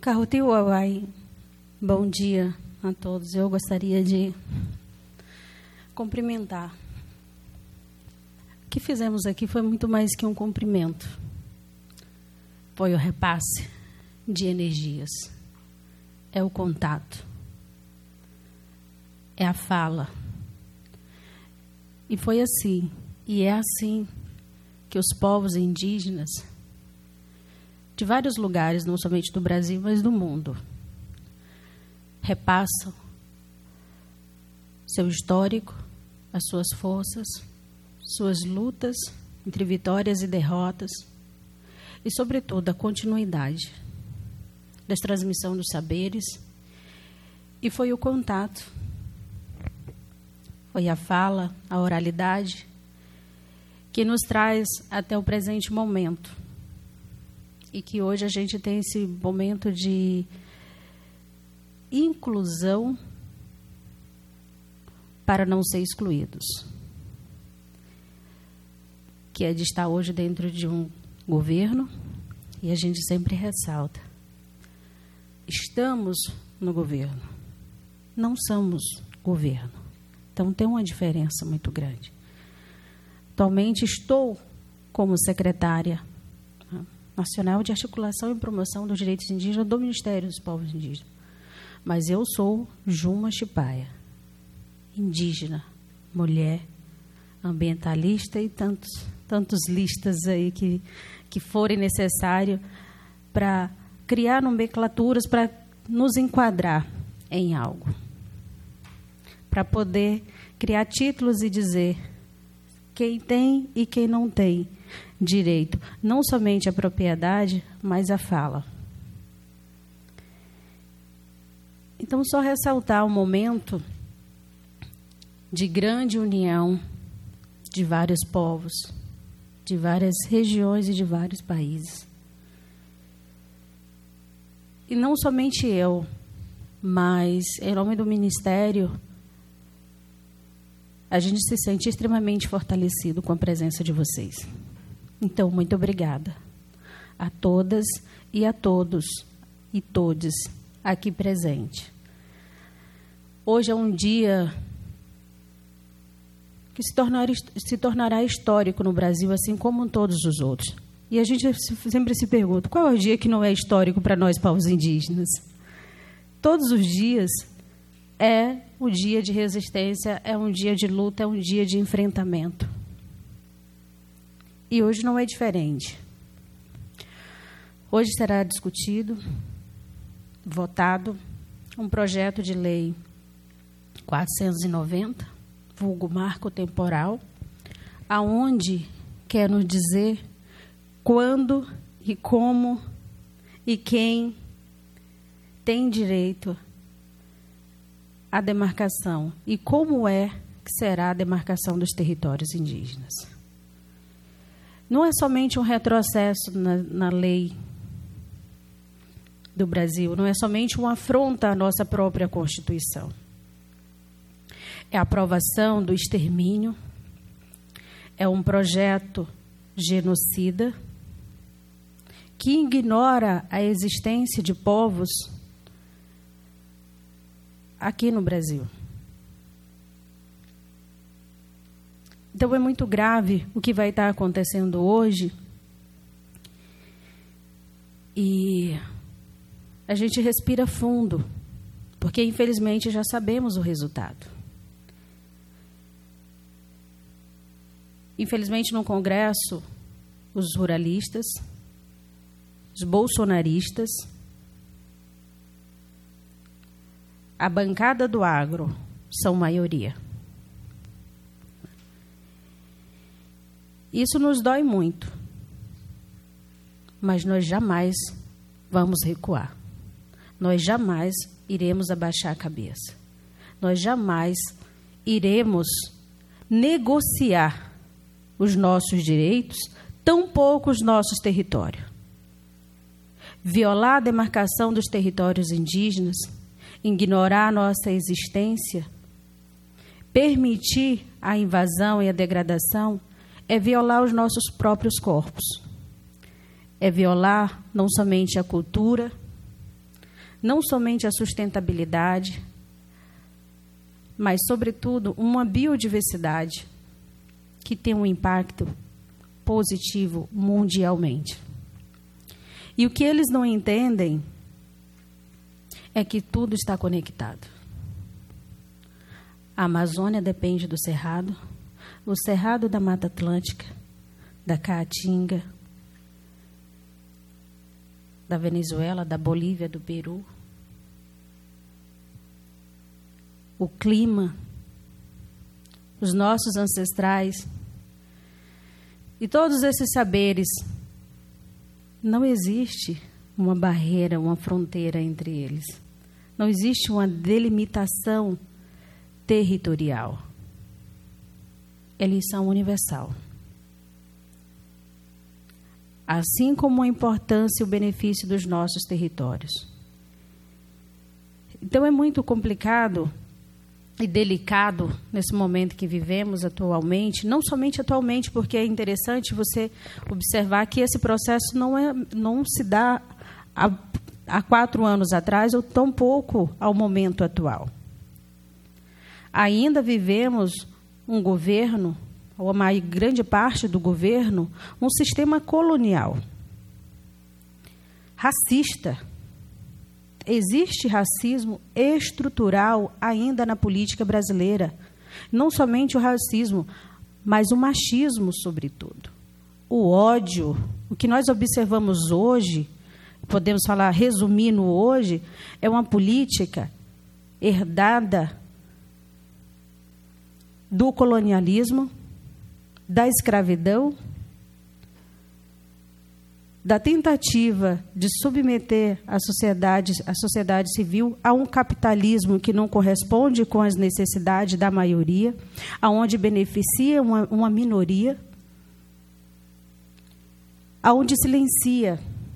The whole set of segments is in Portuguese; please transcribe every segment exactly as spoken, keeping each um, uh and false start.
Kahuti Wawai, bom dia a todos. Eu gostaria de cumprimentar. O que fizemos aqui foi muito mais que um cumprimento. Foi o repasse de energias. É o contato. É a fala. E foi assim, e é assim que os povos indígenas de vários lugares, não somente do Brasil, mas do mundo, repassam seu histórico, as suas forças, suas lutas entre vitórias e derrotas e, sobretudo, a continuidade da transmissão dos saberes. E foi o contato, foi a fala, a oralidade que nos traz até o presente momento. E que hoje a gente tem esse momento de inclusão para não ser excluídos. Que é de estar hoje dentro de um governo, e a gente sempre ressalta. Estamos no governo, não somos governo. Então tem uma diferença muito grande. Atualmente estou como secretária Nacional de Articulação e Promoção dos Direitos Indígenas do Ministério dos Povos Indígenas. Mas eu sou Juma Chipaia, indígena, mulher, ambientalista e tantos, tantos listas aí que, que forem necessários para criar nomenclaturas, para nos enquadrar em algo. Para poder criar títulos e dizer quem tem e quem não tem direito, não somente à propriedade, mas à fala. Então, só ressaltar o momento de grande união de vários povos, de várias regiões e de vários países. E não somente eu, mas em nome do Ministério, a gente se sente extremamente fortalecido com a presença de vocês. Então, muito obrigada a todas e a todos e todes aqui presentes. Hoje é um dia que se, tornar, se tornará histórico no Brasil, assim como todos os outros. E a gente sempre se pergunta, qual é o dia que não é histórico para nós, povos indígenas? Todos os dias é um dia de resistência, é um dia de luta, é um dia de enfrentamento. E hoje não é diferente. Hoje será discutido, votado, um projeto de lei quatrocentos e noventa, vulgo marco temporal, aonde quer nos dizer quando e como e quem tem direito à demarcação e como é que será a demarcação dos territórios indígenas. Não é somente um retrocesso na, na lei do Brasil, não é somente uma afronta à nossa própria Constituição. É a aprovação do extermínio, é um projeto genocida que ignora a existência de povos aqui no Brasil. Então, é muito grave o que vai estar acontecendo hoje. E a gente respira fundo, porque, infelizmente, já sabemos o resultado. Infelizmente, no Congresso, os ruralistas, os bolsonaristas, a bancada do agro são maioria. Isso nos dói muito, mas nós jamais vamos recuar. Nós jamais iremos abaixar a cabeça. Nós jamais iremos negociar os nossos direitos, tampouco os nossos territórios. Violar a demarcação dos territórios indígenas, ignorar a nossa existência, permitir a invasão e a degradação, é violar os nossos próprios corpos. É violar não somente a cultura, não somente a sustentabilidade, mas, sobretudo, uma biodiversidade que tem um impacto positivo mundialmente. E o que eles não entendem é que tudo está conectado. A Amazônia depende do Cerrado, o Cerrado da Mata Atlântica, da Caatinga, da Venezuela, da Bolívia, do Peru. O clima, os nossos ancestrais e todos esses saberes. Não existe uma barreira, uma fronteira entre eles. Não existe uma delimitação territorial. Eles são universal. Assim como a importância e o benefício dos nossos territórios. Então é muito complicado e delicado nesse momento que vivemos atualmente, não somente atualmente, porque é interessante você observar que esse processo não, é, não se dá há, há quatro anos atrás, ou tão pouco ao momento atual. Ainda vivemos um governo, ou uma grande parte do governo, um sistema colonial, racista. Existe racismo estrutural ainda na política brasileira. Não somente o racismo, mas o machismo, sobretudo. O ódio, o que nós observamos hoje, podemos falar, resumindo hoje, é uma política herdada do colonialismo, da escravidão, da tentativa de submeter a sociedade, a sociedade civil a um capitalismo que não corresponde com as necessidades da maioria, aonde beneficia uma, uma minoria, aonde silencia,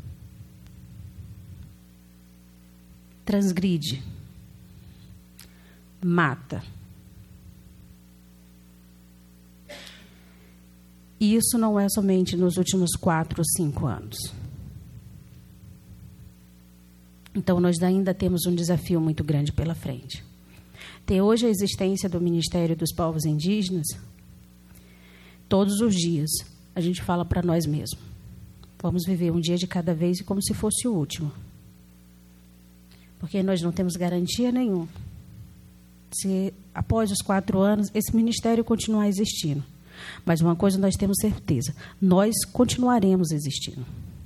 transgride, mata. E isso não é somente nos últimos quatro ou cinco anos. Então, nós ainda temos um desafio muito grande pela frente. Ter hoje a existência do Ministério dos Povos Indígenas, todos os dias, a gente fala para nós mesmos. Vamos viver um dia de cada vez como se fosse o último. Porque nós não temos garantia nenhuma. Se, após os quatro anos, esse ministério continuar existindo. Mas uma coisa nós temos certeza, nós continuaremos existindo.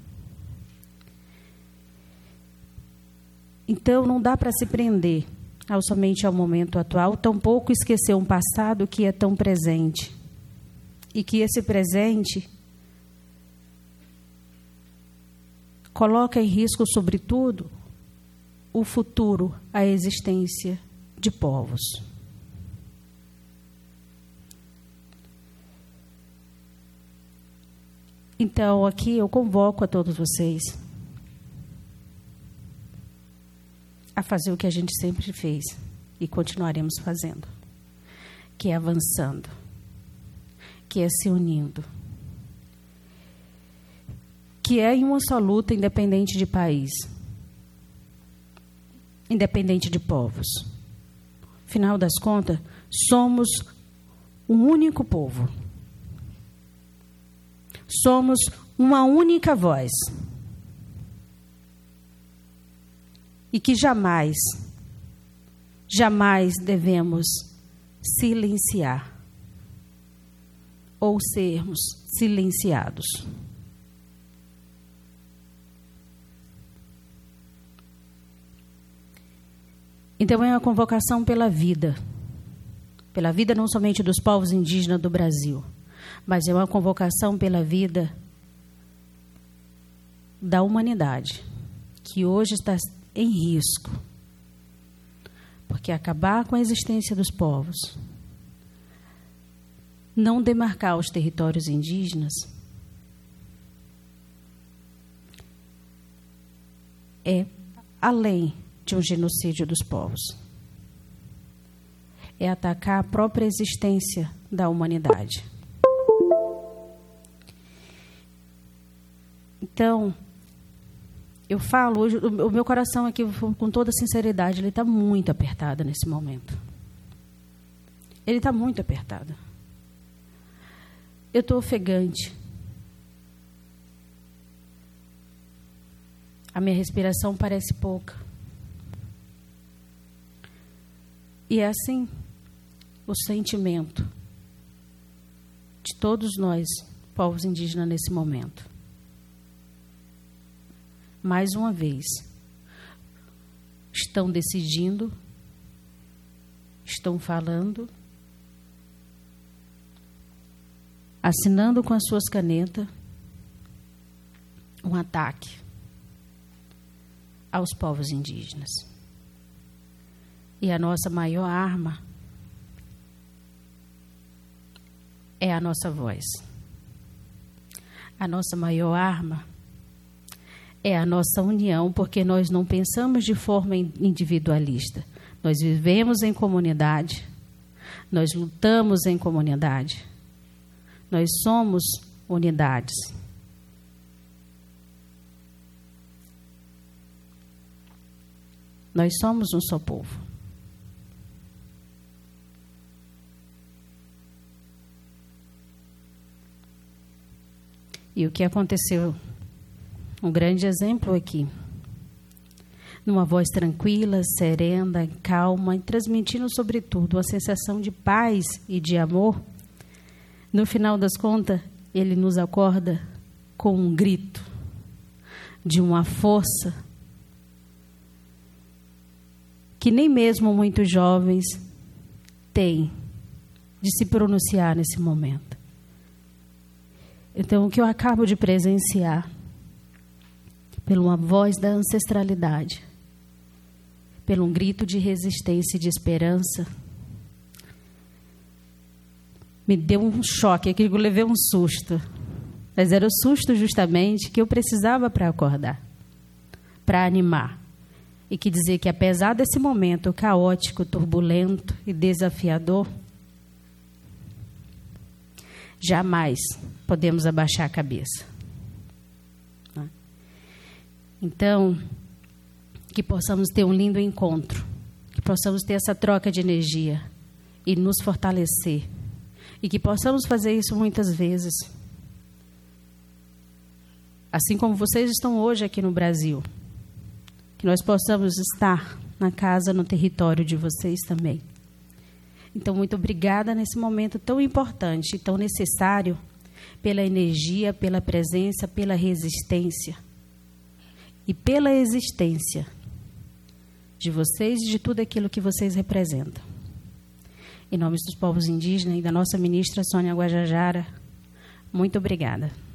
Então, não dá para se prender ao, somente ao momento atual, tampouco esquecer um passado que é tão presente. E que esse presente coloca em risco, sobretudo, o futuro, a existência de povos. Então, aqui eu convoco a todos vocês a fazer o que a gente sempre fez e continuaremos fazendo, que é avançando, que é se unindo, que é em uma só luta, independente de país, independente de povos. Afinal das contas, somos um único povo. Somos uma única voz. E que jamais, jamais devemos silenciar ou sermos silenciados. Então, é uma convocação pela vida. Pela vida não somente dos povos indígenas do Brasil, mas é uma convocação pela vida da humanidade, que hoje está em risco. Porque acabar com a existência dos povos, não demarcar os territórios indígenas, é além de um genocídio dos povos. É atacar a própria existência da humanidade. Então, eu falo hoje, o meu coração aqui, com toda sinceridade, ele está muito apertado nesse momento. Ele está muito apertado. Eu estou ofegante. A minha respiração parece pouca. E é assim o sentimento de todos nós, povos indígenas, nesse momento. Mais uma vez, estão decidindo, estão falando, assinando com as suas canetas um ataque aos povos indígenas. E a nossa maior arma é a nossa voz. A nossa maior arma é a nossa união, porque nós não pensamos de forma individualista. Nós vivemos em comunidade, nós lutamos em comunidade, nós somos unidades. Nós somos um só povo. E o que aconteceu? Um grande exemplo aqui. Numa voz tranquila, serena, calma, e transmitindo, sobretudo, uma sensação de paz e de amor. No final das contas, ele nos acorda com um grito de uma força que nem mesmo muitos jovens têm de se pronunciar nesse momento. Então, o que eu acabo de presenciar, pela uma voz da ancestralidade, pelo um grito de resistência e de esperança, me deu um choque, aqui eu levei um susto. Mas era o susto justamente que eu precisava para acordar, para animar. E que dizer que apesar desse momento caótico, turbulento e desafiador, jamais podemos abaixar a cabeça. Então, que possamos ter um lindo encontro, que possamos ter essa troca de energia e nos fortalecer. E que possamos fazer isso muitas vezes. Assim como vocês estão hoje aqui no Brasil. Que nós possamos estar na casa, no território de vocês também. Então, muito obrigada nesse momento tão importante e tão necessário, pela energia, pela presença, pela resistência e pela existência de vocês e de tudo aquilo que vocês representam. Em nome dos povos indígenas e da nossa ministra Sônia Guajajara, muito obrigada.